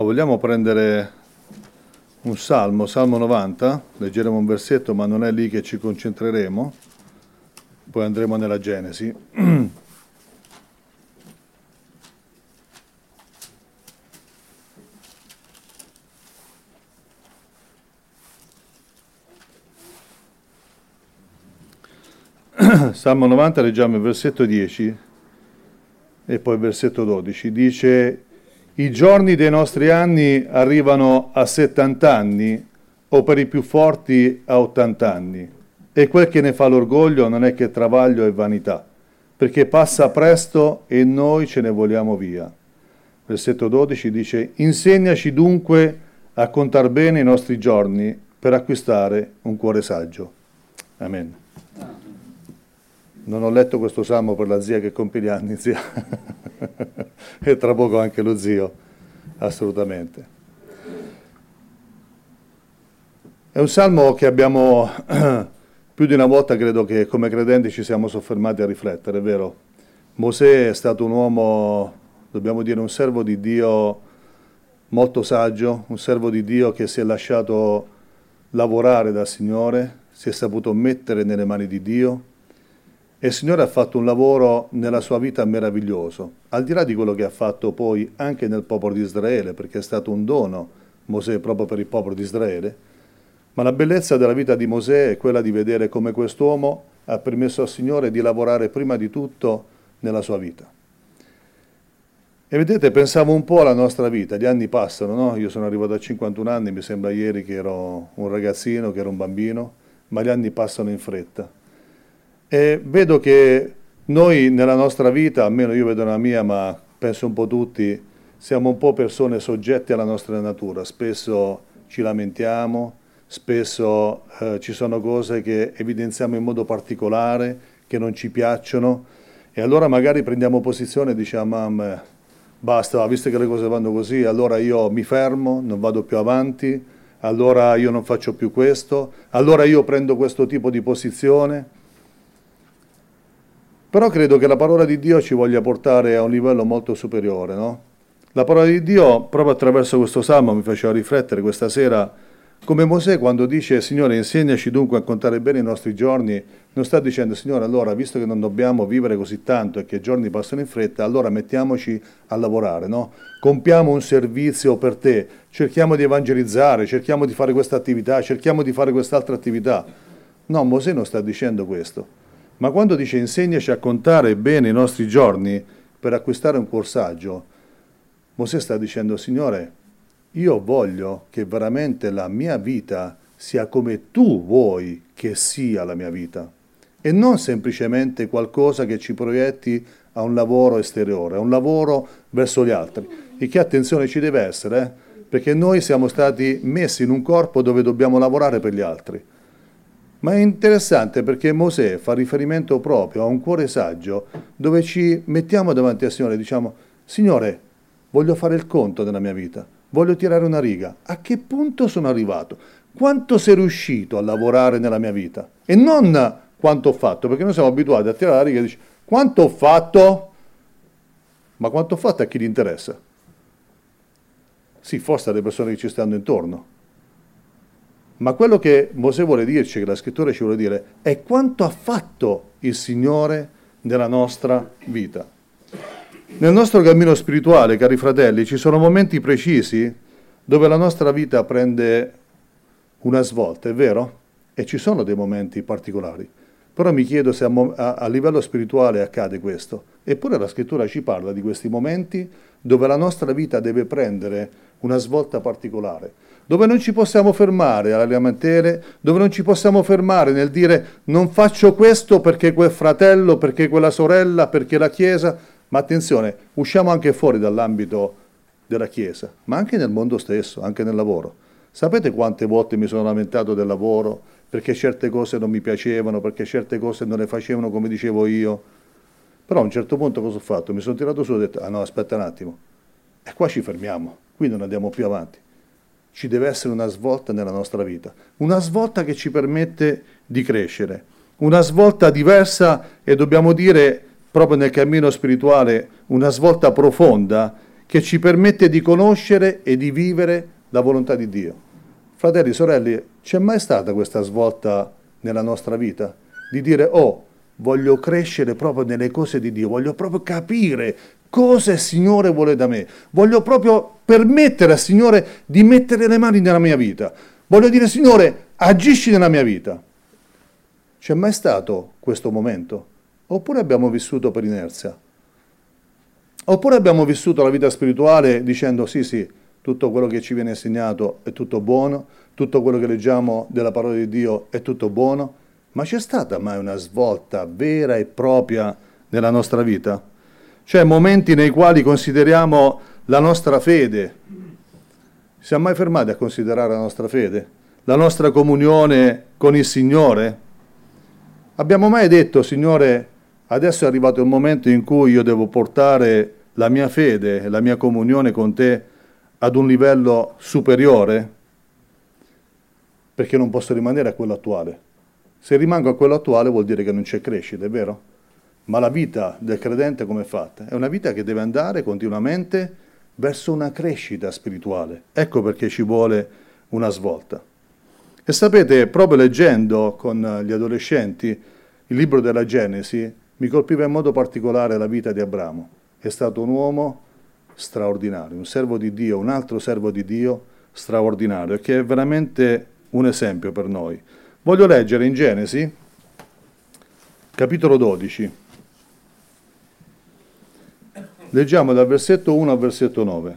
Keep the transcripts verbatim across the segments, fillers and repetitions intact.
Vogliamo prendere un salmo, Salmo novanta, leggeremo un versetto, ma non è lì che ci concentreremo, poi andremo nella Genesi. Salmo novanta, leggiamo il versetto dieci e poi il versetto dodici. Dice: i giorni dei nostri anni arrivano a settanta anni, o per i più forti a ottanta anni, e quel che ne fa l'orgoglio non è che travaglio e vanità, perché passa presto e noi ce ne vogliamo via. Versetto dodici dice: insegnaci dunque a contar bene i nostri giorni per acquistare un cuore saggio. Amen. Non ho letto questo salmo per la zia che compie gli anni, zia. E tra poco anche lo zio, assolutamente. È un salmo che abbiamo più di una volta, credo che come credenti ci siamo soffermati a riflettere, è vero? Mosè è stato un uomo, dobbiamo dire, un servo di Dio molto saggio, un servo di Dio che si è lasciato lavorare dal Signore, si è saputo mettere nelle mani di Dio, e il Signore ha fatto un lavoro nella sua vita meraviglioso, al di là di quello che ha fatto poi anche nel popolo di Israele, perché è stato un dono Mosè proprio per il popolo di Israele. Ma la bellezza della vita di Mosè è quella di vedere come quest'uomo ha permesso al Signore di lavorare prima di tutto nella sua vita. E vedete, pensavo un po' alla nostra vita, gli anni passano, no? Io sono arrivato a cinquantuno anni, mi sembra ieri che ero un ragazzino, che ero un bambino, ma gli anni passano in fretta. E vedo che noi nella nostra vita, almeno io vedo la mia, ma penso un po' tutti, siamo un po' persone soggette alla nostra natura. Spesso ci lamentiamo, spesso eh, ci sono cose che evidenziamo in modo particolare, che non ci piacciono, e allora magari prendiamo posizione e diciamo: ah, basta, visto che le cose vanno così, allora io mi fermo, non vado più avanti, allora io non faccio più questo, allora io prendo questo tipo di posizione. Però credo che la parola di Dio ci voglia portare a un livello molto superiore, no? La parola di Dio, proprio attraverso questo salmo, mi faceva riflettere questa sera, come Mosè quando dice: Signore, insegnaci dunque a contare bene i nostri giorni, non sta dicendo: Signore, allora, visto che non dobbiamo vivere così tanto e che i giorni passano in fretta, allora mettiamoci a lavorare, no? Compiamo un servizio per te, cerchiamo di evangelizzare, cerchiamo di fare questa attività, cerchiamo di fare quest'altra attività. No, Mosè non sta dicendo questo. Ma quando dice insegnaci a contare bene i nostri giorni per acquistare un cuor saggio, Mosè sta dicendo: Signore, io voglio che veramente la mia vita sia come tu vuoi che sia la mia vita, e non semplicemente qualcosa che ci proietti a un lavoro esteriore, a un lavoro verso gli altri. E che attenzione ci deve essere, eh? Perché noi siamo stati messi in un corpo dove dobbiamo lavorare per gli altri. Ma è interessante perché Mosè fa riferimento proprio a un cuore saggio dove ci mettiamo davanti al Signore e diciamo: Signore, voglio fare il conto della mia vita, voglio tirare una riga. A che punto sono arrivato? Quanto sei riuscito a lavorare nella mia vita? E non quanto ho fatto, perché noi siamo abituati a tirare la riga e dici: quanto ho fatto? Ma quanto ho fatto a chi gli interessa? Sì, forse alle persone che ci stanno intorno. Ma quello che Mosè vuole dirci, che la scrittura ci vuole dire, è quanto ha fatto il Signore nella nostra vita. Nel nostro cammino spirituale, cari fratelli, ci sono momenti precisi dove la nostra vita prende una svolta, è vero? E ci sono dei momenti particolari. Però mi chiedo se a, a, a livello spirituale accade questo. Eppure la scrittura ci parla di questi momenti dove la nostra vita deve prendere una svolta particolare, dove non ci possiamo fermare alle lamentele, dove non ci possiamo fermare nel dire: non faccio questo perché quel fratello, perché quella sorella, perché la Chiesa. Ma attenzione, usciamo anche fuori dall'ambito della Chiesa, ma anche nel mondo stesso, anche nel lavoro. Sapete quante volte mi sono lamentato del lavoro perché certe cose non mi piacevano, perché certe cose non le facevano come dicevo io? Però a un certo punto cosa ho fatto? Mi sono tirato su e ho detto: ah no, aspetta un attimo, e qua ci fermiamo, qui non andiamo più avanti. Ci deve essere una svolta nella nostra vita, una svolta che ci permette di crescere, una svolta diversa, e dobbiamo dire proprio nel cammino spirituale una svolta profonda che ci permette di conoscere e di vivere la volontà di Dio. Fratelli, sorelle, c'è mai stata questa svolta nella nostra vita? Di dire, oh, voglio crescere proprio nelle cose di Dio, voglio proprio capire cosa il Signore vuole da me, voglio proprio permettere al Signore di mettere le mani nella mia vita, voglio dire, Signore, agisci nella mia vita. C'è mai stato questo momento? Oppure abbiamo vissuto per inerzia? Oppure abbiamo vissuto la vita spirituale dicendo sì, sì, tutto quello che ci viene insegnato è tutto buono, tutto quello che leggiamo della parola di Dio è tutto buono, ma c'è stata mai una svolta vera e propria nella nostra vita? Cioè momenti nei quali consideriamo la nostra fede. Siamo mai fermati a considerare la nostra fede? La nostra comunione con il Signore? Abbiamo mai detto, Signore, adesso è arrivato il momento in cui io devo portare la mia fede, la mia comunione con te ad un livello superiore? Perché non posso rimanere a quello attuale. Se rimango a quello attuale vuol dire che non c'è crescita, è vero? Ma la vita del credente come è fatta? È una vita che deve andare continuamente verso una crescita spirituale. Ecco perché ci vuole una svolta. E sapete, proprio leggendo con gli adolescenti il libro della Genesi, mi colpiva in modo particolare la vita di Abramo. È stato un uomo straordinario, un servo di Dio, un altro servo di Dio straordinario, che è veramente un esempio per noi. Voglio leggere in Genesi, capitolo dodici. Leggiamo dal versetto uno al versetto nove.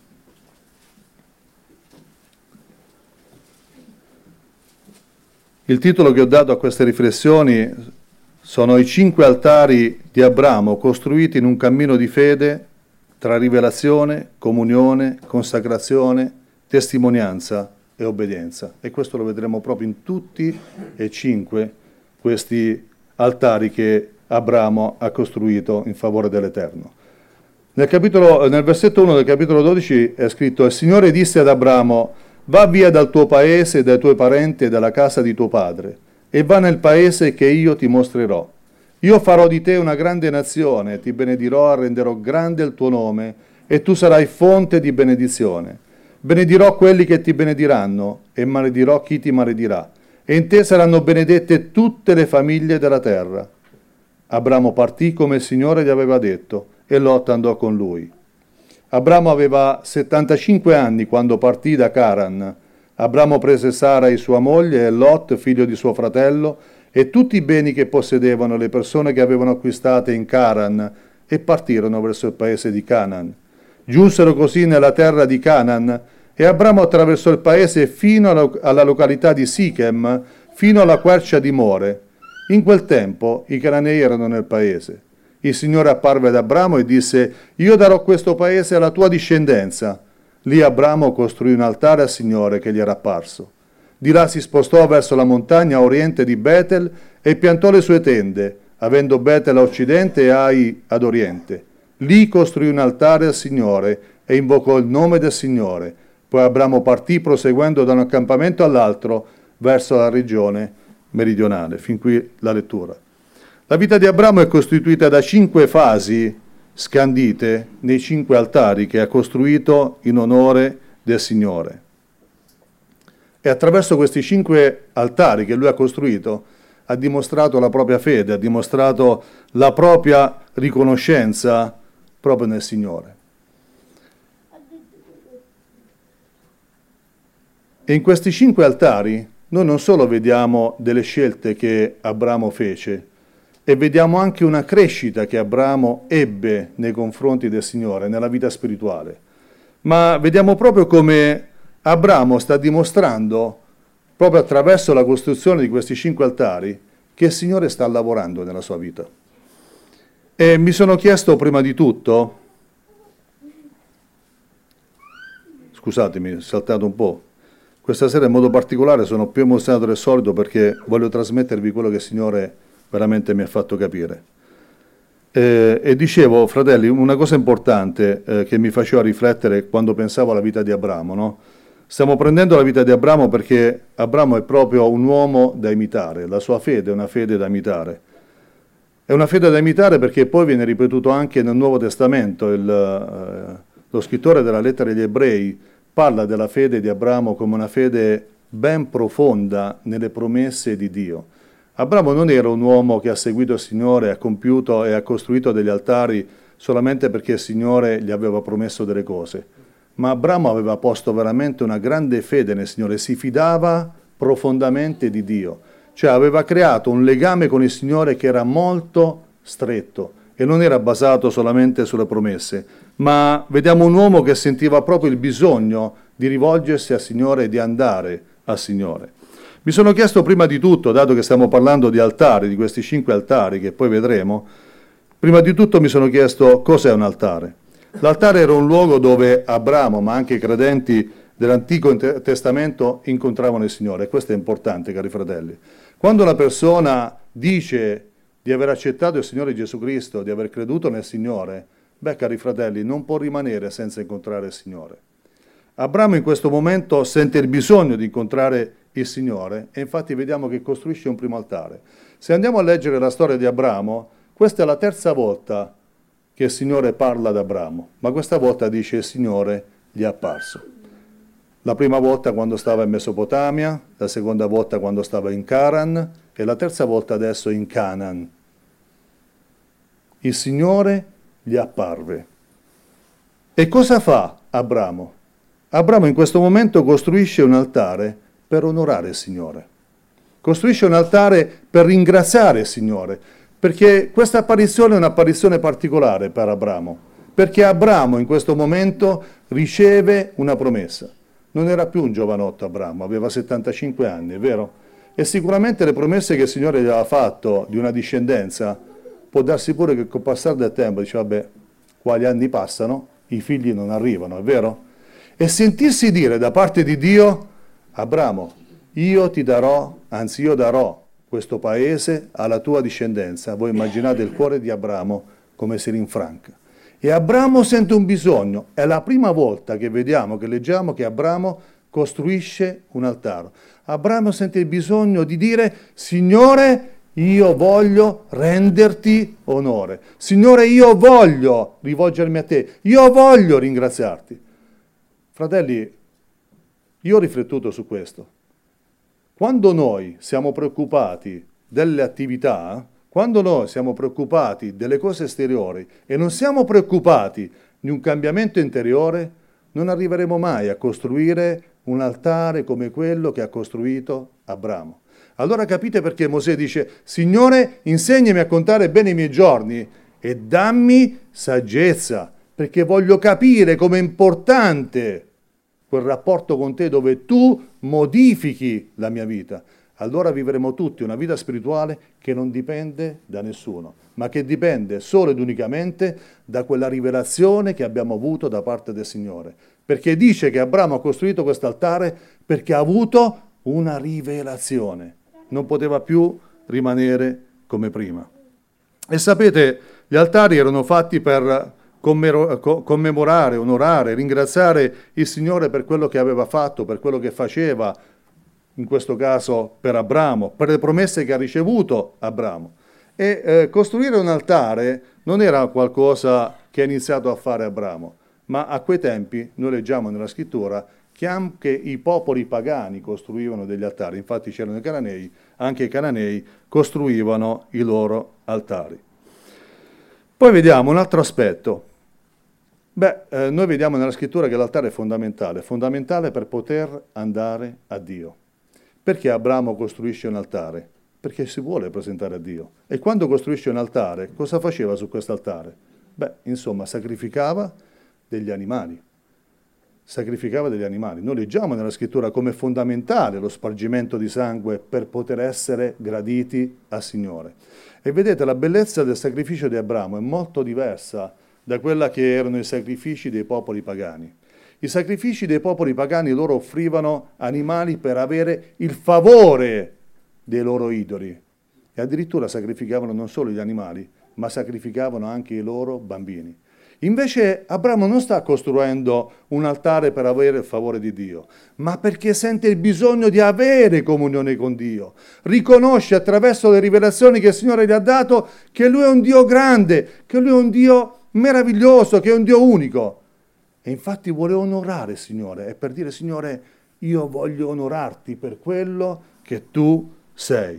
Il titolo che ho dato a queste riflessioni sono i cinque altari di Abramo costruiti in un cammino di fede tra rivelazione, comunione, consacrazione, testimonianza e obbedienza. E questo lo vedremo proprio in tutti e cinque questi altari che Abramo ha costruito in favore dell'Eterno. Nel, capitolo, nel versetto uno del capitolo dodici è scritto: il Signore disse ad Abramo: va via dal tuo paese, dai tuoi parenti e dalla casa di tuo padre, e va nel paese che io ti mostrerò. Io farò di te una grande nazione, ti benedirò e renderò grande il tuo nome, e tu sarai fonte di benedizione. Benedirò quelli che ti benediranno, e maledirò chi ti maledirà, e in te saranno benedette tutte le famiglie della terra. Abramo partì come il Signore gli aveva detto, e Lot andò con lui. Abramo aveva settantacinque anni quando partì da Caran. Abramo prese Sarai sua moglie e Lot, figlio di suo fratello, e tutti i beni che possedevano le persone che avevano acquistate in Caran, e partirono verso il paese di Canaan. Giunsero così nella terra di Canaan, e Abramo attraversò il paese fino alla, alla località di Sichem, fino alla quercia di More. In quel tempo i cananei erano nel paese. Il Signore apparve ad Abramo e disse: io darò questo paese alla tua discendenza. Lì Abramo costruì un altare al Signore che gli era apparso. Di là si spostò verso la montagna a oriente di Betel e piantò le sue tende, avendo Betel a occidente e Ai ad oriente. Lì costruì un altare al Signore e invocò il nome del Signore. Poi Abramo partì proseguendo da un accampamento all'altro verso la regione meridionale. Fin qui la lettura. La vita di Abramo è costituita da cinque fasi scandite nei cinque altari che ha costruito in onore del Signore. E attraverso questi cinque altari che lui ha costruito ha dimostrato la propria fede, ha dimostrato la propria riconoscenza proprio nel Signore. E in questi cinque altari noi non solo vediamo delle scelte che Abramo fece, e vediamo anche una crescita che Abramo ebbe nei confronti del Signore, nella vita spirituale. Ma vediamo proprio come Abramo sta dimostrando, proprio attraverso la costruzione di questi cinque altari, che il Signore sta lavorando nella sua vita. E mi sono chiesto prima di tutto, scusatemi, ho saltato un po', questa sera in modo particolare sono più emozionato del solito perché voglio trasmettervi quello che il Signore veramente mi ha fatto capire. Eh, e dicevo, fratelli, una cosa importante eh, che mi faceva riflettere quando pensavo alla vita di Abramo, no? Stiamo prendendo la vita di Abramo perché Abramo è proprio un uomo da imitare, la sua fede è una fede da imitare. È una fede da imitare perché poi viene ripetuto anche nel Nuovo Testamento, il, eh, lo scrittore della lettera agli Ebrei, parla della fede di Abramo come una fede ben profonda nelle promesse di Dio. Abramo non era un uomo che ha seguito il Signore, ha compiuto e ha costruito degli altari solamente perché il Signore gli aveva promesso delle cose, ma Abramo aveva posto veramente una grande fede nel Signore, si fidava profondamente di Dio, cioè aveva creato un legame con il Signore che era molto stretto e non era basato solamente sulle promesse, ma vediamo un uomo che sentiva proprio il bisogno di rivolgersi al Signore e di andare al Signore. Mi sono chiesto prima di tutto, dato che stiamo parlando di altari, di questi cinque altari che poi vedremo, prima di tutto mi sono chiesto cos'è un altare. L'altare era un luogo dove Abramo, ma anche i credenti dell'Antico Testamento, incontravano il Signore. E questo è importante, cari fratelli. Quando una persona dice di aver accettato il Signore Gesù Cristo, di aver creduto nel Signore, beh, cari fratelli, non può rimanere senza incontrare il Signore. Abramo in questo momento sente il bisogno di incontrare il Signore e infatti vediamo che costruisce un primo altare. Se andiamo a leggere la storia di Abramo, questa è la terza volta che il Signore parla ad Abramo, ma questa volta dice il Signore gli è apparso. La prima volta quando stava in Mesopotamia, la seconda volta quando stava in Caran e la terza volta adesso in Canaan. Il Signore gli apparve. E cosa fa Abramo? Abramo in questo momento costruisce un altare per onorare il Signore. Costruisce un altare per ringraziare il Signore, perché questa apparizione è un'apparizione particolare per Abramo, perché Abramo in questo momento riceve una promessa. Non era più un giovanotto Abramo, aveva settantacinque anni, è vero? E sicuramente le promesse che il Signore gli aveva fatto di una discendenza, può darsi pure che col passare del tempo dice, vabbè, qua gli anni passano, i figli non arrivano, è vero? E sentirsi dire da parte di Dio, Abramo, io ti darò, anzi io darò questo paese alla tua discendenza. Voi immaginate il cuore di Abramo come si rinfranca. E Abramo sente un bisogno. È la prima volta che vediamo, che leggiamo che Abramo costruisce un altare. Abramo sente il bisogno di dire, Signore, io voglio renderti onore. Signore, io voglio rivolgermi a te. Io voglio ringraziarti. Fratelli, io ho riflettuto su questo. Quando noi siamo preoccupati delle attività, quando noi siamo preoccupati delle cose esteriori e non siamo preoccupati di un cambiamento interiore, non arriveremo mai a costruire un altare come quello che ha costruito Abramo. Allora capite perché Mosè dice, Signore, insegnami a contare bene i miei giorni e dammi saggezza, perché voglio capire com'è importante quel rapporto con te dove tu modifichi la mia vita. Allora vivremo tutti una vita spirituale che non dipende da nessuno, ma che dipende solo ed unicamente da quella rivelazione che abbiamo avuto da parte del Signore. Perché dice che Abramo ha costruito questo altare perché ha avuto una rivelazione. Non poteva più rimanere come prima. E sapete, gli altari erano fatti per commemorare, onorare, ringraziare il Signore per quello che aveva fatto, per quello che faceva, in questo caso per Abramo, per le promesse che ha ricevuto Abramo. E eh, costruire un altare non era qualcosa che ha iniziato a fare Abramo, ma a quei tempi, noi leggiamo nella scrittura, che anche i popoli pagani costruivano degli altari. Infatti c'erano i cananei, anche i cananei costruivano i loro altari. Poi vediamo un altro aspetto. Beh, eh, noi vediamo nella scrittura che l'altare è fondamentale, fondamentale per poter andare a Dio. Perché Abramo costruisce un altare? Perché si vuole presentare a Dio. E quando costruisce un altare, cosa faceva su questo altare? Beh, insomma, sacrificava degli animali. Sacrificava degli animali. Noi leggiamo nella scrittura come è fondamentale lo spargimento di sangue per poter essere graditi al Signore. E vedete, la bellezza del sacrificio di Abramo è molto diversa da quella che erano i sacrifici dei popoli pagani. I sacrifici dei popoli pagani loro offrivano animali per avere il favore dei loro idoli e addirittura sacrificavano non solo gli animali, ma sacrificavano anche i loro bambini. Invece Abramo non sta costruendo un altare per avere il favore di Dio, ma perché sente il bisogno di avere comunione con Dio. Riconosce attraverso le rivelazioni che il Signore gli ha dato che Lui è un Dio grande, che Lui è un Dio meraviglioso, che è un Dio unico. E infatti vuole onorare il Signore, è per dire Signore, io voglio onorarti per quello che tu sei.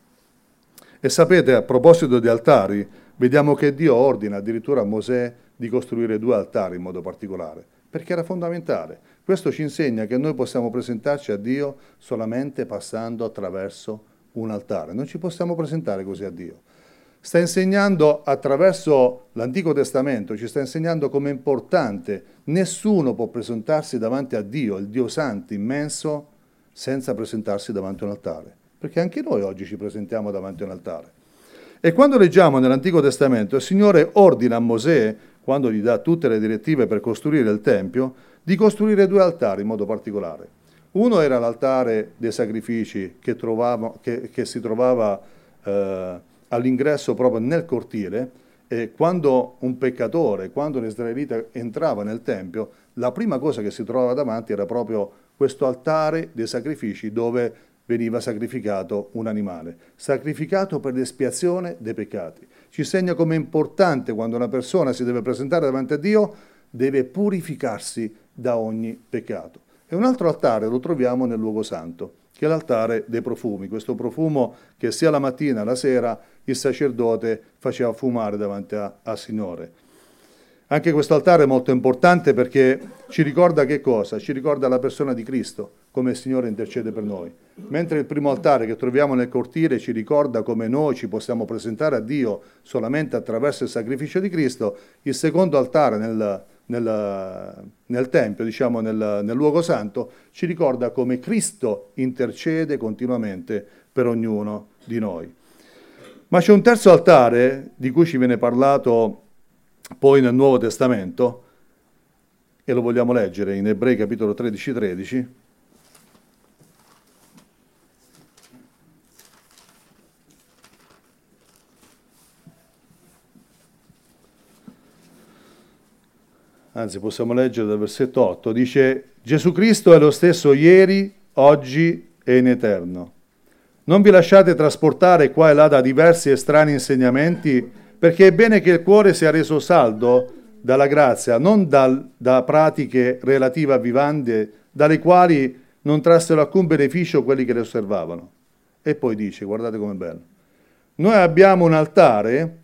E sapete, a proposito di altari, vediamo che Dio ordina addirittura a Mosè di costruire due altari in modo particolare, perché era fondamentale. Questo ci insegna che noi possiamo presentarci a Dio solamente passando attraverso un altare. Non ci possiamo presentare così a Dio. Sta insegnando attraverso l'Antico Testamento, ci sta insegnando come è importante, nessuno può presentarsi davanti a Dio, il Dio Santo immenso, senza presentarsi davanti a un altare. Perché anche noi oggi ci presentiamo davanti a un altare. E quando leggiamo nell'Antico Testamento, il Signore ordina a Mosè, quando gli dà tutte le direttive per costruire il Tempio, di costruire due altari in modo particolare. Uno era l'altare dei sacrifici che, trovava, che, che si trovava eh, all'ingresso proprio nel cortile, e quando un peccatore, quando un israelita entrava nel Tempio, la prima cosa che si trovava davanti era proprio questo altare dei sacrifici dove veniva sacrificato un animale, sacrificato per l'espiazione dei peccati. Ci segna come è importante quando una persona si deve presentare davanti a Dio, deve purificarsi da ogni peccato. E un altro altare lo troviamo nel luogo santo, che è l'altare dei profumi, questo profumo che sia la mattina che la sera il sacerdote faceva fumare davanti al Signore. Anche questo altare è molto importante perché ci ricorda che cosa? Ci ricorda la persona di Cristo, come il Signore intercede per noi. Mentre il primo altare che troviamo nel cortile ci ricorda come noi ci possiamo presentare a Dio solamente attraverso il sacrificio di Cristo, il secondo altare nel, nel, nel Tempio, diciamo nel, nel luogo santo, ci ricorda come Cristo intercede continuamente per ognuno di noi. Ma c'è un terzo altare di cui ci viene parlato poi nel Nuovo Testamento, e lo vogliamo leggere in Ebrei capitolo tredici tredici. Anzi, possiamo leggere dal versetto otto, dice: Gesù Cristo è lo stesso ieri, oggi e in eterno. Non vi lasciate trasportare qua e là da diversi e strani insegnamenti, perché è bene che il cuore sia reso saldo dalla grazia, non dal, da pratiche relative a vivande, dalle quali non trassero alcun beneficio quelli che le osservavano. E poi dice, guardate com'è bello, noi abbiamo un altare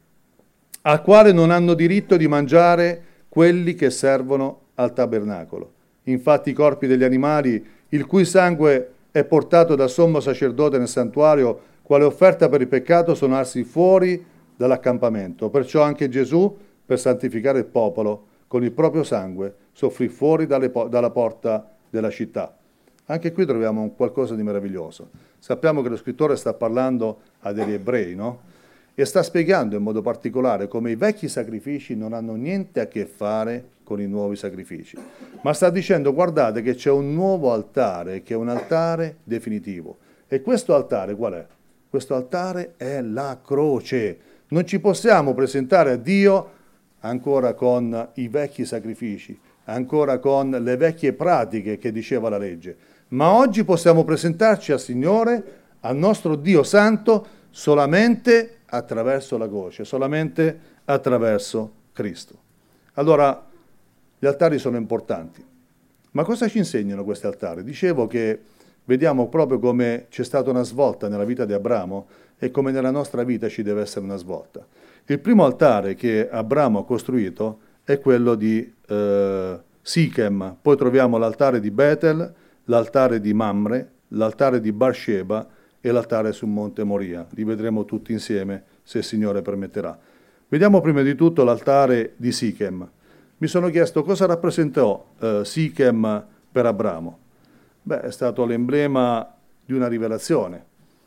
al quale non hanno diritto di mangiare quelli che servono al tabernacolo. Infatti i corpi degli animali, il cui sangue è portato dal sommo sacerdote nel santuario, quale offerta per il peccato, sono arsi fuori dall'accampamento. Perciò anche Gesù, per santificare il popolo, con il proprio sangue, soffrì fuori dalle po- dalla porta della città. Anche qui troviamo un qualcosa di meraviglioso. Sappiamo che lo scrittore sta parlando a degli ebrei, no? E sta spiegando in modo particolare come i vecchi sacrifici non hanno niente a che fare con i nuovi sacrifici. Ma sta dicendo, guardate che c'è un nuovo altare, che è un altare definitivo. E questo altare qual è? Questo altare è la croce. Non ci possiamo presentare a Dio ancora con i vecchi sacrifici, ancora con le vecchie pratiche che diceva la legge, ma oggi possiamo presentarci al Signore, al nostro Dio Santo, solamente attraverso la croce, solamente attraverso Cristo. Allora, gli altari sono importanti, ma cosa ci insegnano questi altari? Dicevo che vediamo proprio come c'è stata una svolta nella vita di Abramo e come nella nostra vita ci deve essere una svolta. Il primo altare che Abramo ha costruito è quello di eh, Sichem, poi troviamo l'altare di Betel, l'altare di Mamre, l'altare di Barsheba e l'altare sul monte Moria. Li vedremo tutti insieme se il Signore permetterà. Vediamo prima di tutto l'altare di Sichem. Mi sono chiesto cosa rappresentò eh, Sichem per Abramo. Beh, è stato l'emblema di una rivelazione.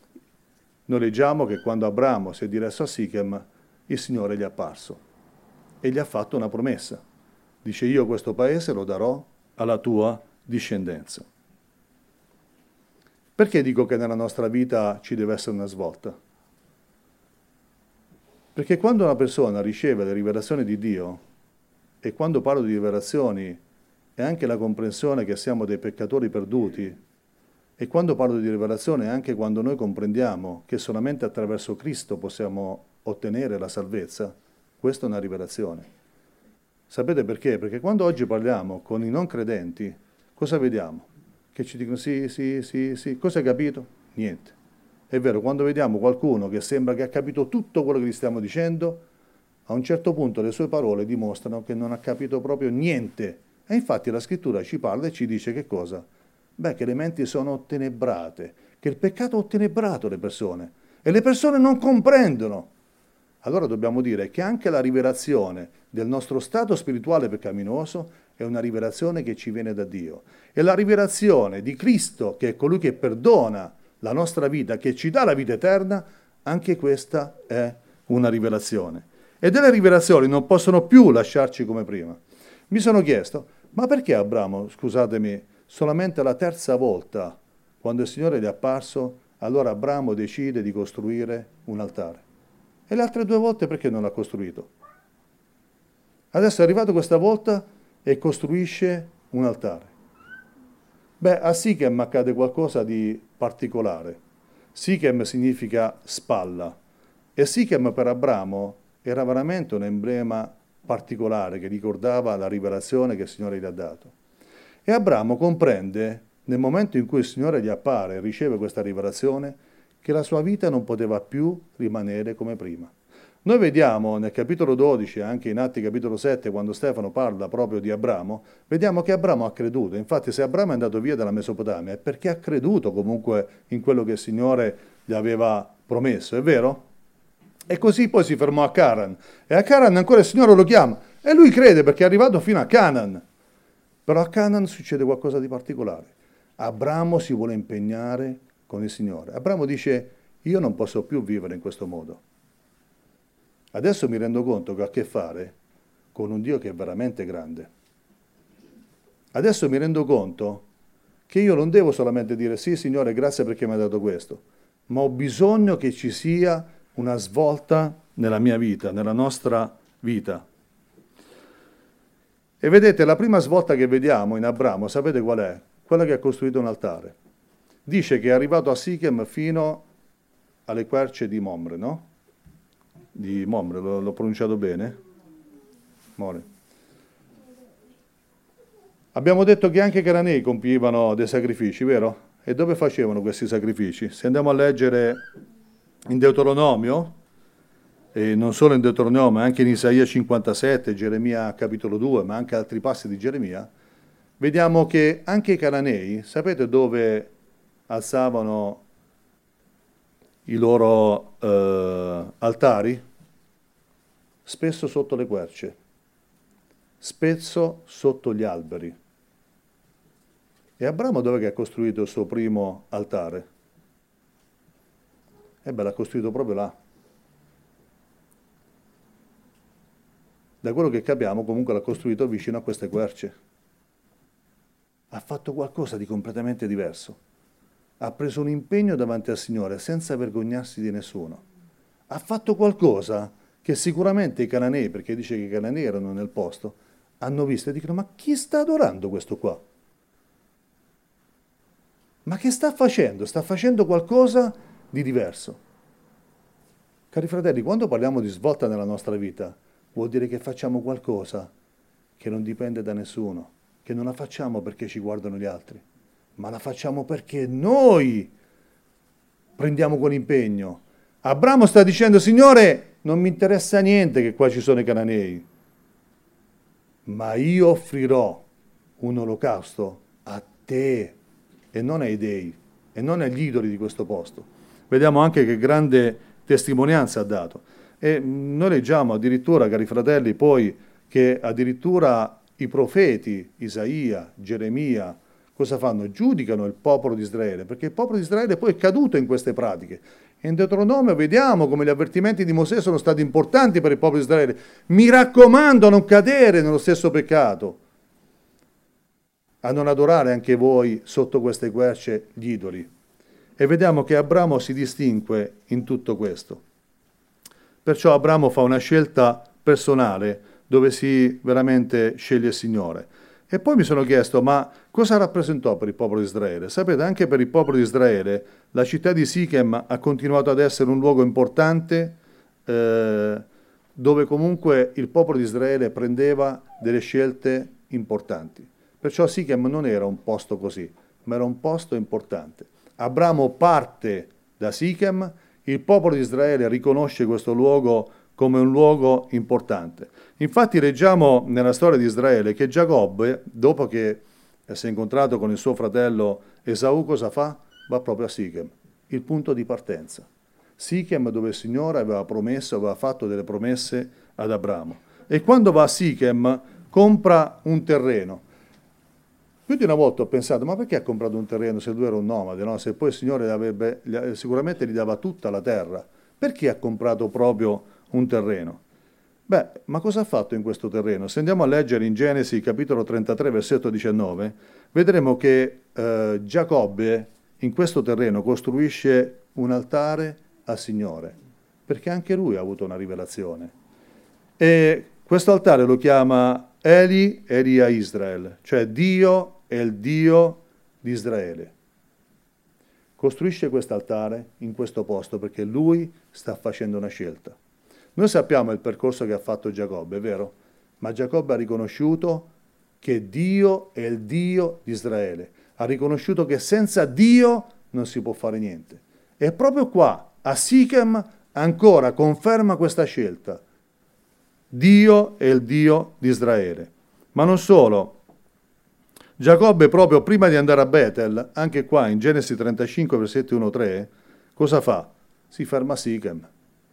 Noi leggiamo che quando Abramo si è diresso a Sichem, il Signore gli è apparso e gli ha fatto una promessa. Dice, io questo paese lo darò alla tua discendenza. Perché dico che nella nostra vita ci deve essere una svolta? Perché quando una persona riceve le rivelazioni di Dio, e quando parlo di rivelazioni è anche la comprensione che siamo dei peccatori perduti, e quando parlo di rivelazione è anche quando noi comprendiamo che solamente attraverso Cristo possiamo ottenere la salvezza, questa è una rivelazione. Sapete perché? Perché quando oggi parliamo con i non credenti, cosa vediamo? Che ci dicono sì, sì, sì, sì. Cosa hai capito? Niente. È vero, quando vediamo qualcuno che sembra che ha capito tutto quello che gli stiamo dicendo, a un certo punto le sue parole dimostrano che non ha capito proprio niente. E infatti la scrittura ci parla e ci dice che cosa? Beh, che le menti sono ottenebrate, che il peccato ha ottenebrato le persone e le persone non comprendono. Allora dobbiamo dire che anche la rivelazione del nostro stato spirituale peccaminoso è una rivelazione che ci viene da Dio. E la rivelazione di Cristo, che è colui che perdona la nostra vita, che ci dà la vita eterna, anche questa è una rivelazione. E delle rivelazioni non possono più lasciarci come prima. Mi sono chiesto, ma perché Abramo, scusatemi, solamente la terza volta, quando il Signore gli è apparso, allora Abramo decide di costruire un altare? E le altre due volte perché non l'ha costruito? Adesso è arrivato questa volta e costruisce un altare. Beh, a Sichem accade qualcosa di particolare. Sichem significa spalla e Sichem per Abramo era veramente un emblema particolare che ricordava la rivelazione che il Signore gli ha dato. E Abramo comprende, nel momento in cui il Signore gli appare e riceve questa rivelazione, che la sua vita non poteva più rimanere come prima. Noi vediamo nel capitolo dodici, anche in Atti capitolo sette, quando Stefano parla proprio di Abramo, vediamo che Abramo ha creduto. Infatti se Abramo è andato via dalla Mesopotamia è perché ha creduto comunque in quello che il Signore gli aveva promesso, è vero? E così poi si fermò a Canaan. E a Canaan ancora il Signore lo chiama. E lui crede perché è arrivato fino a Canaan. Però a Canaan succede qualcosa di particolare. Abramo si vuole impegnare con il Signore. Abramo dice, io non posso più vivere in questo modo. Adesso mi rendo conto che ho a che fare con un Dio che è veramente grande. Adesso mi rendo conto che io non devo solamente dire sì, Signore, grazie perché mi hai dato questo, ma ho bisogno che ci sia una svolta nella mia vita, nella nostra vita. E vedete, la prima svolta che vediamo in Abramo, sapete qual è? Quella che ha costruito un altare. Dice che è arrivato a Sichem fino alle querce di Momre, no? Di Momre, l'ho, l'ho pronunciato bene? More. Abbiamo detto che anche i Cananei compivano dei sacrifici, vero? E dove facevano questi sacrifici? Se andiamo a leggere in Deuteronomio, e non solo in Deuteronomio, ma anche in Isaia cinquantasette, Geremia capitolo due, ma anche altri passi di Geremia, vediamo che anche i Cananei, sapete dove alzavano i loro eh, altari? Spesso sotto le querce, spesso sotto gli alberi. E Abramo dove che ha costruito il suo primo altare? E beh, l'ha costruito proprio là. Da quello che capiamo, comunque l'ha costruito vicino a queste querce. Ha fatto qualcosa di completamente diverso. Ha preso un impegno davanti al Signore senza vergognarsi di nessuno. Ha fatto qualcosa che sicuramente i Cananei, perché dice che i Cananei erano nel posto, hanno visto e dicono, ma chi sta adorando questo qua? Ma che sta facendo? Sta facendo qualcosa di diverso. Cari fratelli, quando parliamo di svolta nella nostra vita, vuol dire che facciamo qualcosa che non dipende da nessuno, che non la facciamo perché ci guardano gli altri, ma la facciamo perché noi prendiamo quell'impegno. Abramo sta dicendo, Signore, non mi interessa niente che qua ci sono i Cananei, ma io offrirò un olocausto a te e non ai dei, e non agli idoli di questo posto. Vediamo anche che grande testimonianza ha dato. E noi leggiamo addirittura, cari fratelli, poi che addirittura i profeti, Isaia, Geremia, cosa fanno? Giudicano il popolo di Israele, perché il popolo di Israele poi è caduto in queste pratiche. In Deuteronomio vediamo come gli avvertimenti di Mosè sono stati importanti per il popolo di Israele. Mi raccomando a non cadere nello stesso peccato, a non adorare anche voi sotto queste querce gli idoli. E vediamo che Abramo si distingue in tutto questo. Perciò Abramo fa una scelta personale dove si veramente sceglie il Signore. E poi mi sono chiesto, ma cosa rappresentò per il popolo di Israele? Sapete, anche per il popolo di Israele la città di Sichem ha continuato ad essere un luogo importante eh, dove comunque il popolo di Israele prendeva delle scelte importanti. Perciò Sichem non era un posto così, ma era un posto importante. Abramo parte da Sichem, il popolo di Israele riconosce questo luogo come un luogo importante. Infatti leggiamo nella storia di Israele che Giacobbe, dopo che si è incontrato con il suo fratello Esaù, cosa fa? Va proprio a Sichem, il punto di partenza. Sichem, dove il Signore aveva promesso, aveva fatto delle promesse ad Abramo. E quando va a Sichem compra un terreno. Più di una volta ho pensato, ma perché ha comprato un terreno se lui era un nomade, no? Se poi il Signore avrebbe, sicuramente gli dava tutta la terra. Perché ha comprato proprio un terreno? Beh, ma cosa ha fatto in questo terreno? Se andiamo a leggere in Genesi capitolo trentatré, versetto diciannove, vedremo che eh, Giacobbe in questo terreno costruisce un altare al Signore, perché anche lui ha avuto una rivelazione. E questo altare lo chiama Eli Elia Israel, cioè Dio è il Dio di Israele. Costruisce questo altare in questo posto perché lui sta facendo una scelta. Noi sappiamo il percorso che ha fatto Giacobbe, è vero? Ma Giacobbe ha riconosciuto che Dio è il Dio di Israele. Ha riconosciuto che senza Dio non si può fare niente. E proprio qua, a Sichem, ancora conferma questa scelta. Dio è il Dio di Israele. Ma non solo. Giacobbe proprio prima di andare a Betel, anche qua in Genesi trentacinque, versetti uno tre, cosa fa? Si ferma a Sichem.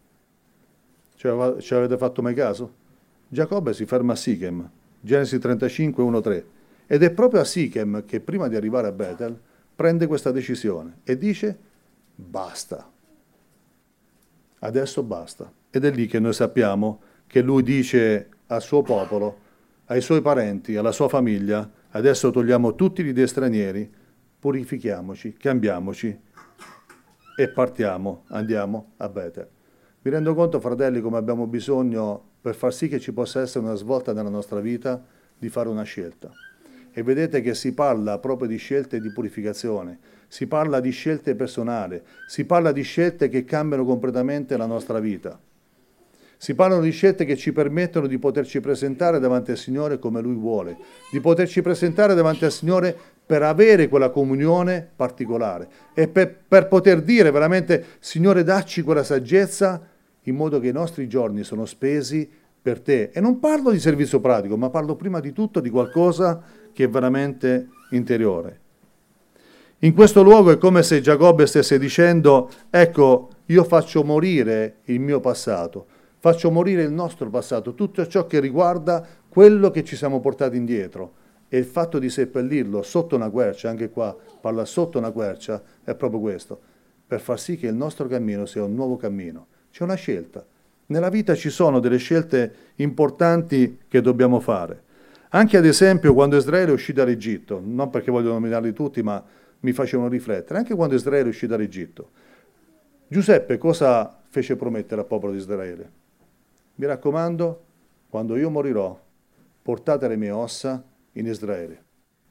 Ci avete fatto mai caso? Giacobbe si ferma a Sichem, Genesi trentacinque, uno tre. Ed è proprio a Sichem che prima di arrivare a Betel prende questa decisione e dice basta. Adesso basta. Ed è lì che noi sappiamo che lui dice al suo popolo, ai suoi parenti, alla sua famiglia, adesso togliamo tutti gli dei stranieri, purifichiamoci, cambiamoci e partiamo, andiamo a Betel. Mi rendo conto, fratelli, come abbiamo bisogno, per far sì che ci possa essere una svolta nella nostra vita, di fare una scelta. E vedete che si parla proprio di scelte di purificazione, si parla di scelte personali, si parla di scelte che cambiano completamente la nostra vita. Si parlano di scelte che ci permettono di poterci presentare davanti al Signore come Lui vuole, di poterci presentare davanti al Signore per avere quella comunione particolare e per, per poter dire veramente, Signore, dacci quella saggezza in modo che i nostri giorni sono spesi per Te. E non parlo di servizio pratico, ma parlo prima di tutto di qualcosa che è veramente interiore. In questo luogo è come se Giacobbe stesse dicendo, ecco, io faccio morire il mio passato, faccio morire il nostro passato, tutto ciò che riguarda quello che ci siamo portati indietro. E il fatto di seppellirlo sotto una quercia, anche qua parla sotto una quercia, è proprio questo, per far sì che il nostro cammino sia un nuovo cammino. C'è una scelta. Nella vita ci sono delle scelte importanti che dobbiamo fare. Anche ad esempio quando Israele uscì dall'Egitto, non perché voglio nominarli tutti, ma mi facevano riflettere, anche quando Israele uscì dall'Egitto. Giuseppe cosa fece promettere al popolo di Israele? Mi raccomando, quando io morirò, portate le mie ossa in Israele.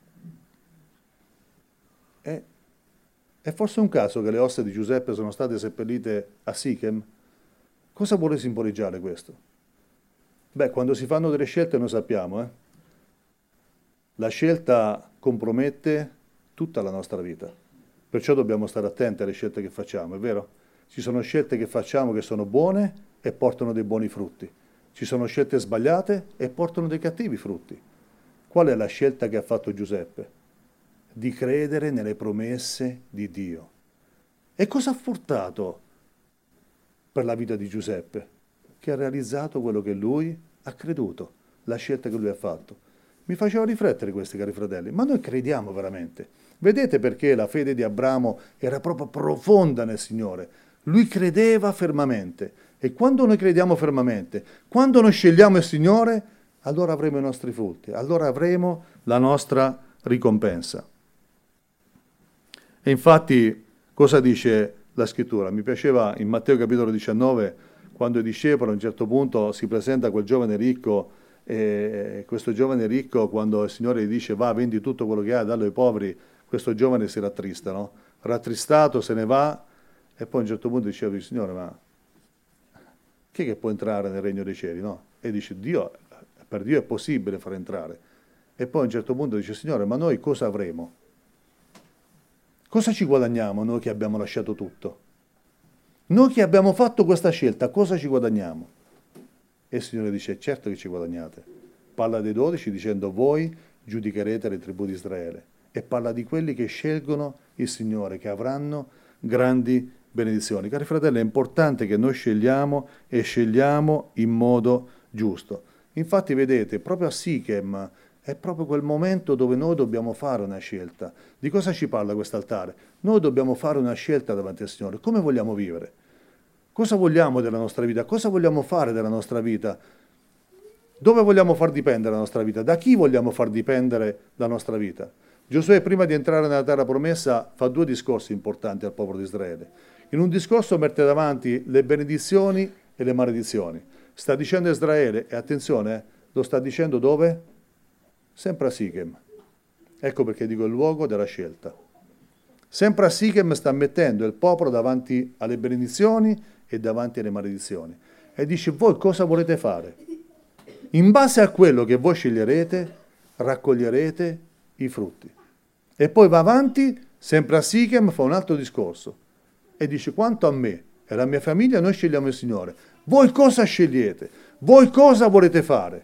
E, è forse un caso che le ossa di Giuseppe sono state seppellite a Sichem? Cosa vuole simboleggiare questo? Beh, quando si fanno delle scelte noi sappiamo, eh? La scelta compromette tutta la nostra vita. Perciò dobbiamo stare attenti alle scelte che facciamo, è vero? Ci sono scelte che facciamo che sono buone e portano dei buoni frutti. Ci sono scelte sbagliate e portano dei cattivi frutti. Qual è la scelta che ha fatto Giuseppe? Di credere nelle promesse di Dio. E cosa ha furtato per la vita di Giuseppe? Che ha realizzato quello che lui ha creduto, la scelta che lui ha fatto. Mi faceva riflettere questi, cari fratelli, ma noi crediamo veramente. Vedete perché la fede di Abramo era proprio profonda nel Signore? Lui credeva fermamente. E quando noi crediamo fermamente, quando noi scegliamo il Signore, allora avremo i nostri frutti, allora avremo la nostra ricompensa. E infatti, cosa dice la Scrittura? Mi piaceva in Matteo capitolo diciannove, quando i discepoli a un certo punto si presenta quel giovane ricco, e questo giovane ricco, quando il Signore gli dice va, vendi tutto quello che hai, dallo ai poveri, questo giovane si rattrista, no? Rattristato se ne va, e poi a un certo punto diceva il Signore, ma Chi è che può entrare nel regno dei cieli, no? E dice, Dio, per Dio è possibile far entrare. E poi a un certo punto dice, Signore, ma noi cosa avremo? Cosa ci guadagniamo noi che abbiamo lasciato tutto? Noi che abbiamo fatto questa scelta, cosa ci guadagniamo? E il Signore dice, certo che ci guadagnate. Parla dei dodici dicendo, voi giudicherete le tribù di Israele. E parla di quelli che scelgono il Signore, che avranno grandi benedizioni. Cari fratelli, è importante che noi scegliamo e scegliamo in modo giusto. Infatti, vedete, proprio a Sichem è proprio quel momento dove noi dobbiamo fare una scelta. Di cosa ci parla quest'altare? Noi dobbiamo fare una scelta davanti al Signore. Come vogliamo vivere? Cosa vogliamo della nostra vita? Cosa vogliamo fare della nostra vita? Dove vogliamo far dipendere la nostra vita? Da chi vogliamo far dipendere la nostra vita? Giosuè, prima di entrare nella terra promessa, fa due discorsi importanti al popolo di Israele. In un discorso mette davanti le benedizioni e le maledizioni. Sta dicendo a Israele, e attenzione, eh, lo sta dicendo dove? Sempre a Sichem. Ecco perché dico il luogo della scelta. Sempre a Sichem sta mettendo il popolo davanti alle benedizioni e davanti alle maledizioni. E dice, voi cosa volete fare? In base a quello che voi sceglierete, raccoglierete i frutti. E poi va avanti, sempre a Sichem, fa un altro discorso. E dice, quanto a me e alla mia famiglia, noi scegliamo il Signore. Voi cosa scegliete? Voi cosa volete fare?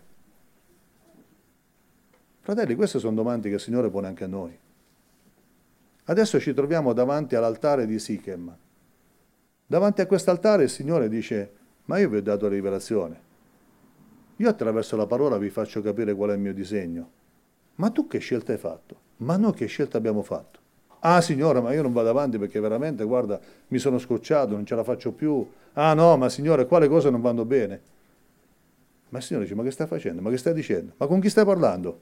Fratelli, queste sono domande che il Signore pone anche a noi. Adesso ci troviamo davanti all'altare di Sichem. Davanti a quest'altare il Signore dice, ma io vi ho dato la rivelazione. Io attraverso la parola vi faccio capire qual è il mio disegno. Ma tu che scelta hai fatto? Ma noi che scelta abbiamo fatto? Ah Signore, ma io non vado avanti perché veramente, guarda, mi sono scocciato, non ce la faccio più. Ah no, ma Signore, quale cose non vanno bene? Ma il Signore dice, ma che stai facendo? Ma che stai dicendo? Ma con chi stai parlando?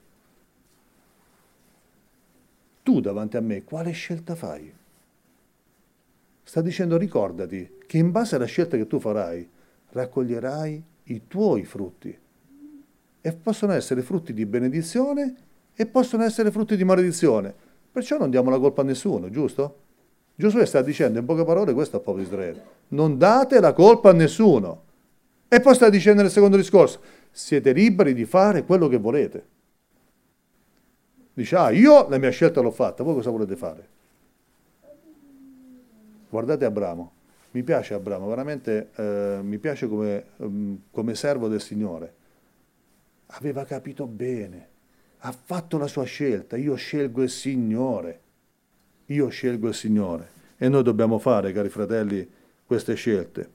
Tu davanti a me quale scelta fai? Sta dicendo ricordati che in base alla scelta che tu farai raccoglierai i tuoi frutti e possono essere frutti di benedizione e possono essere frutti di maledizione. Perciò non diamo la colpa a nessuno, giusto? Giosuè sta dicendo in poche parole questo al popolo di Israele. Non date la colpa a nessuno. E poi sta dicendo nel secondo discorso, siete liberi di fare quello che volete. Dice, ah, io la mia scelta l'ho fatta, voi cosa volete fare? Guardate Abramo, mi piace Abramo, veramente eh, mi piace come, um, come servo del Signore. Aveva capito bene, ha fatto la sua scelta, io scelgo il Signore, io scelgo il Signore. E noi dobbiamo fare, cari fratelli, queste scelte.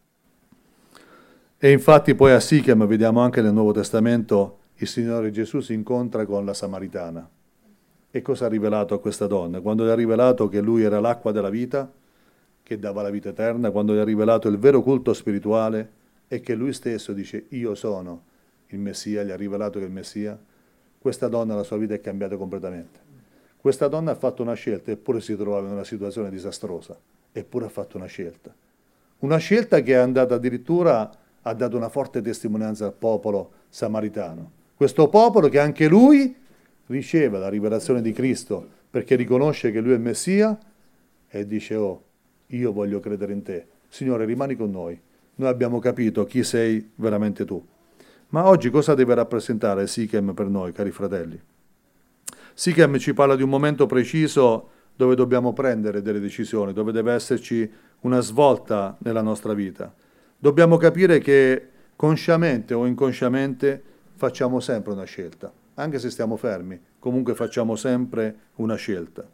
E infatti poi a Sichem, vediamo anche nel Nuovo Testamento, il Signore Gesù si incontra con la Samaritana. E cosa ha rivelato a questa donna? Quando gli ha rivelato che lui era l'acqua della vita, che dava la vita eterna, quando gli ha rivelato il vero culto spirituale e che lui stesso dice io sono il Messia, gli ha rivelato che è il Messia, questa donna la sua vita è cambiata completamente. Questa donna ha fatto una scelta, eppure si trovava in una situazione disastrosa, eppure ha fatto una scelta. Una scelta che è andata addirittura, ha dato una forte testimonianza al popolo samaritano. Questo popolo che anche lui riceve la rivelazione di Cristo perché riconosce che lui è il Messia e dice, oh, io voglio credere in te. Signore, rimani con noi. Noi abbiamo capito chi sei veramente tu. Ma oggi cosa deve rappresentare Sichem per noi, cari fratelli? Sichem ci parla di un momento preciso dove dobbiamo prendere delle decisioni, dove deve esserci una svolta nella nostra vita. Dobbiamo capire che consciamente o inconsciamente facciamo sempre una scelta. Anche se stiamo fermi, comunque facciamo sempre una scelta.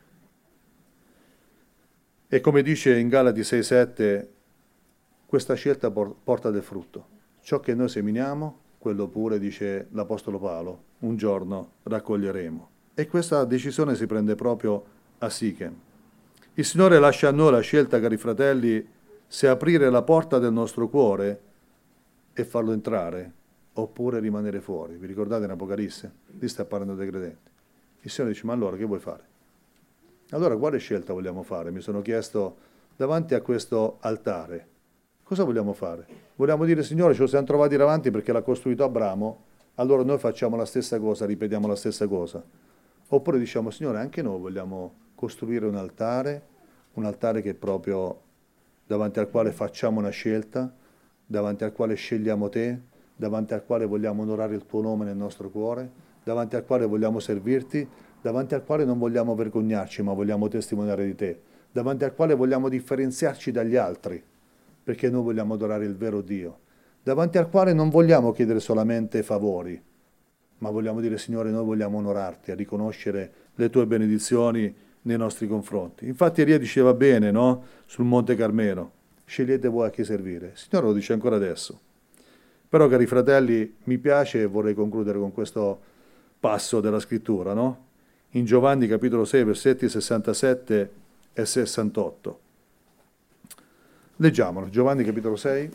E come dice in Galati sei sette, questa scelta porta del frutto. Ciò che noi seminiamo, quello pure, dice l'Apostolo Paolo, un giorno raccoglieremo. E questa decisione si prende proprio a Sichem. Il Signore lascia a noi la scelta, cari fratelli, se aprire la porta del nostro cuore e farlo entrare, oppure rimanere fuori. Vi ricordate in Apocalisse? Lì sta parlando dei credenti. Il Signore dice, ma allora che vuoi fare? Allora quale scelta vogliamo fare? Mi sono chiesto davanti a questo altare. Cosa vogliamo fare? Vogliamo dire, Signore, ce lo siamo trovati davanti perché l'ha costruito Abramo, allora noi facciamo la stessa cosa, ripetiamo la stessa cosa. Oppure diciamo, Signore, anche noi vogliamo costruire un altare, un altare che è proprio davanti al quale facciamo una scelta, davanti al quale scegliamo te, davanti al quale vogliamo onorare il tuo nome nel nostro cuore, davanti al quale vogliamo servirti, davanti al quale non vogliamo vergognarci, ma vogliamo testimoniare di te, davanti al quale vogliamo differenziarci dagli altri, perché noi vogliamo adorare il vero Dio, davanti al quale non vogliamo chiedere solamente favori, ma vogliamo dire, Signore, noi vogliamo onorarti, a riconoscere le tue benedizioni nei nostri confronti. Infatti Elia diceva bene, no? Sul Monte Carmelo, scegliete voi a chi servire. Il Signore lo dice ancora adesso. Però, cari fratelli, mi piace e vorrei concludere con questo passo della scrittura, no? In Giovanni capitolo sei, versetti sessantasette e sessantotto. Leggiamolo, Giovanni capitolo sei.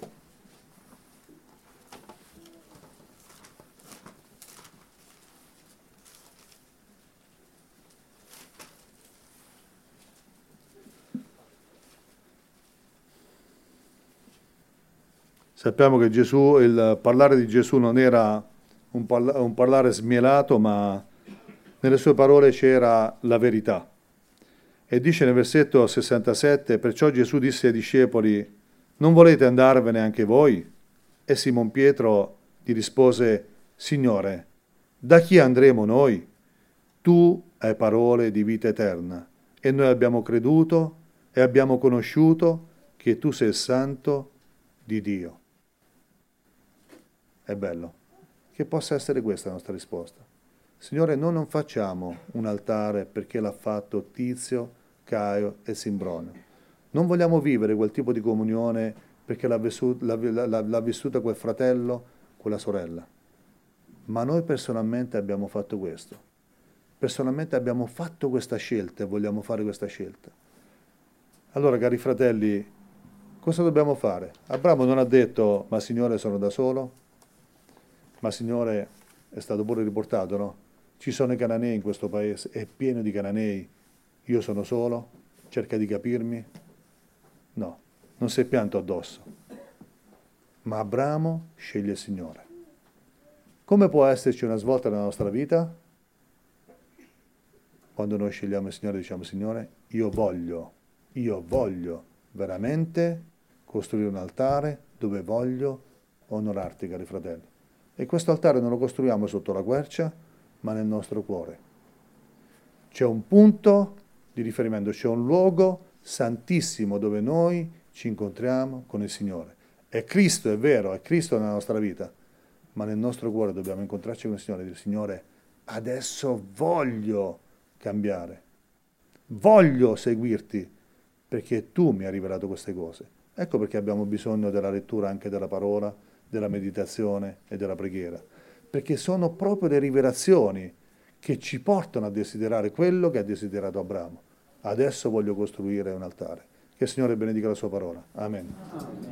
Sappiamo che Gesù, il parlare di Gesù non era un, parla- un parlare smielato, ma nelle sue parole c'era la verità. E dice nel versetto sessantasette, perciò Gesù disse ai discepoli, non volete andarvene anche voi? E Simon Pietro gli rispose, Signore, da chi andremo noi? Tu hai parole di vita eterna, e noi abbiamo creduto e abbiamo conosciuto che tu sei il Santo di Dio. È bello. Che possa essere questa la nostra risposta. Signore, noi non facciamo un altare perché l'ha fatto Tizio, Caio e Simbronio. Non vogliamo vivere quel tipo di comunione perché l'ha vissuta, l'ha, l'ha, l'ha vissuta quel fratello, quella sorella. Ma noi personalmente abbiamo fatto questo. Personalmente abbiamo fatto questa scelta e vogliamo fare questa scelta. Allora, cari fratelli, cosa dobbiamo fare? Abramo non ha detto, ma Signore sono da solo? Ma Signore, è stato pure riportato, no? Ci sono i cananei in questo paese, è pieno di cananei, io sono solo, cerca di capirmi? No, non si è pianto addosso. Ma Abramo sceglie il Signore. Come può esserci una svolta nella nostra vita? Quando noi scegliamo il Signore diciamo, Signore, io voglio, io voglio veramente costruire un altare dove voglio onorarti, cari fratelli. E questo altare non lo costruiamo sotto la quercia, ma nel nostro cuore. C'è un punto di riferimento, c'è un luogo santissimo dove noi ci incontriamo con il Signore. È Cristo, è vero, è Cristo nella nostra vita, ma nel nostro cuore dobbiamo incontrarci con il Signore e dire, Signore, adesso voglio cambiare, voglio seguirti, perché tu mi hai rivelato queste cose. Ecco perché abbiamo bisogno della lettura anche della parola, della meditazione e della preghiera, perché sono proprio le rivelazioni che ci portano a desiderare quello che ha desiderato Abramo. Adesso voglio costruire un altare. Che il Signore benedica la sua parola. Amen.